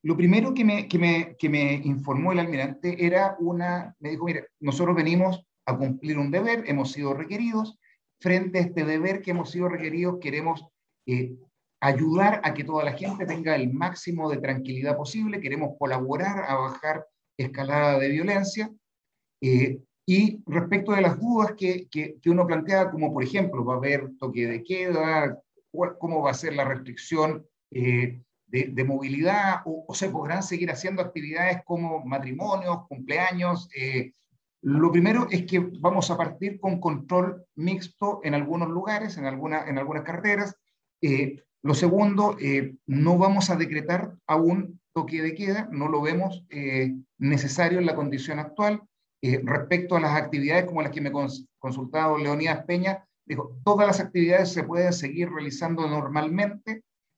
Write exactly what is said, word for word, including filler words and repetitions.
lo primero que me, que, me, que me informó el almirante era una, me dijo, mire, nosotros venimos a cumplir un deber, hemos sido requeridos, frente a este deber que hemos sido requeridos, queremos eh, ayudar a que toda la gente tenga el máximo de tranquilidad posible, queremos colaborar a bajar escalada de violencia, eh, y respecto de las dudas que, que, que uno plantea, como por ejemplo, va a haber toque de queda, cómo va a ser la restricción eh, de, de movilidad, o, o se podrán seguir haciendo actividades como matrimonios, cumpleaños. Eh, lo primero es que vamos a partir con control mixto en algunos lugares, en, alguna, en algunas carreteras. Eh, lo segundo, eh, no vamos a decretar aún toque de queda, no lo vemos eh, necesario en la condición actual. Eh, respecto a las actividades como las que me cons consultado Leonidas Peña, dijo, todas las actividades se pueden seguir realizando normalmente,